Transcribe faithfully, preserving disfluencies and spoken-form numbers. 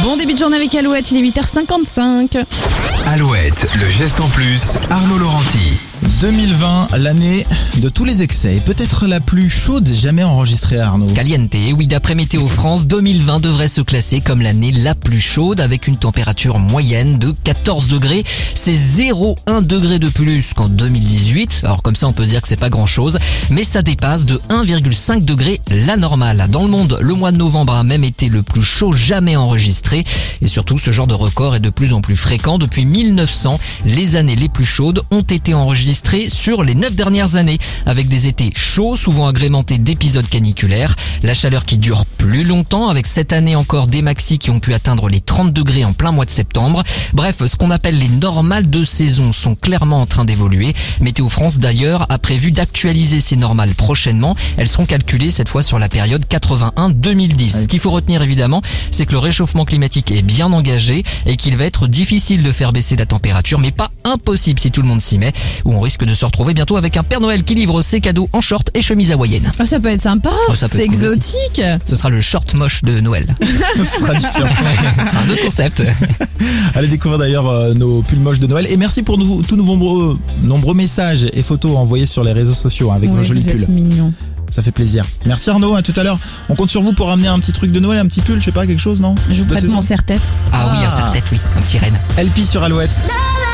Bon début de journée avec Alouette, il est huit heures cinquante-cinq. Alouette, le geste en plus, Arnaud Laurenti. deux mille vingt, l'année de tous les excès, et peut-être la plus chaude jamais enregistrée à Arnaud. Caliente, oui, d'après Météo France, deux mille vingt devrait se classer comme l'année la plus chaude avec une température moyenne de quatorze degrés. C'est zéro virgule un degré de plus qu'en deux mille dix-huit. Alors comme ça, on peut se dire que c'est pas grand chose, mais ça dépasse de un virgule cinq degré la normale. Dans le monde, le mois de novembre a même été le plus chaud jamais enregistré. Et surtout, ce genre de record est de plus en plus fréquent. Depuis mille neuf cents, les années les plus chaudes ont été enregistrées sur les neuf dernières années, avec des étés chauds, souvent agrémentés d'épisodes caniculaires. La chaleur qui dure plus longtemps, avec cette année encore des maxis qui ont pu atteindre les trente degrés en plein mois de septembre. Bref, ce qu'on appelle les normales de saison sont clairement en train d'évoluer. Météo France d'ailleurs a prévu d'actualiser ces normales prochainement. Elles seront calculées cette fois sur la période quatre-vingt-un deux mille dix. Ce qu'il faut retenir évidemment, c'est que le réchauffement climatique est bien engagé et qu'il va être difficile de faire baisser la température, mais pas impossible si tout le monde s'y met, où on risque de se retrouver bientôt avec un Père Noël qui livre ses cadeaux en short et chemise hawaïenne. Oh, ça peut être sympa, Oh, ça peut c'est être cool exotique. Ce sera le short moche de Noël. Ce sera différent. Un autre concept. Allez découvrir d'ailleurs euh, nos pulls moches de Noël. Et merci pour nous, tous nos nombreux, nombreux messages et photos envoyés sur les réseaux sociaux hein, avec Ouais, vos jolis vous êtes pulls. mignons. Ça fait plaisir. Merci Arnaud, à tout à l'heure. On compte sur vous pour ramener un petit truc de Noël, un petit pull, je sais pas, quelque chose, non? Je vous De prête saison. mon serre-tête. Ah oui, un Ah. serre-tête, oui. Un petit renne. L P sur Alouette. La la